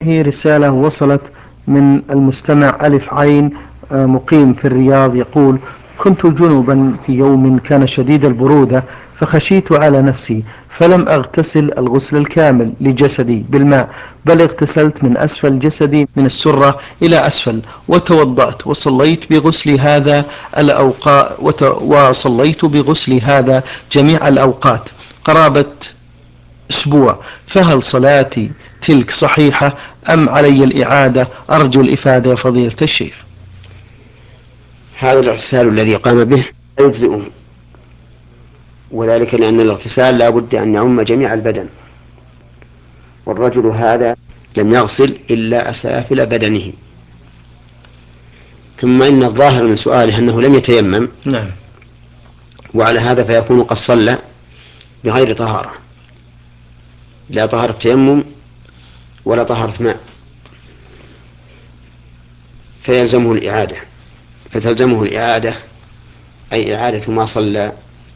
هي رسالة وصلت من المستمع ألف عين مقيم في الرياض، يقول: كنت جنبا في يوم كان شديد البرودة، فخشيت على نفسي فلم أغتسل الغسل الكامل لجسدي بالماء، بل اغتسلت من أسفل جسدي من السرة إلى أسفل، وتوضأت وصليت بغسل هذا الأوقات، وصليت بغسل هذا جميع الأوقات قرابة أسبوع، فهل صلاتي تلك صحيحة أم علي الإعادة؟ أرجو الإفادة يا فضيلة الشيخ. هذا الاغتسال الذي قام به لا يجزئه، وذلك لأن الاغتسال لا بد أن يعم جميع البدن، والرجل هذا لم يغسل إلا أسافل بدنه. ثم إن الظاهر من سؤاله أنه لم يتيمم، نعم. وعلى هذا فيكون قد صلى بغير طهارة، لا طهارة تيمم ولا طهارة ماء، فيلزمه الإعادة، فتلزمه الإعادة أي إعادة ما صلى،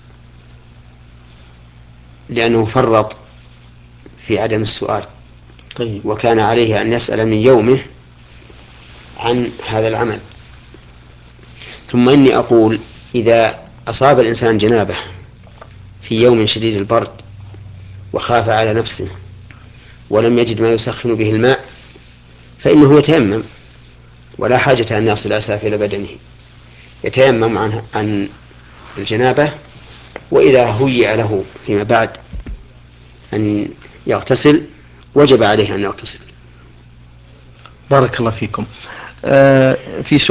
لأنه فرط في عدم السؤال. طيب. وكان عليه أن يسأل من يومه عن هذا العمل. ثم إني أقول: إذا أصاب الإنسان جنابه في يوم شديد البرد وخاف على نفسه ولم يجد ما يسخن به الماء، فإنه يتيمم، ولا حاجة أن يصل أسافل بدنه، يتيمم عن الجنابة، وإذا هيئ له فيما بعد أن يغتسل وجب عليه أن يغتسل. بارك الله فيكم. في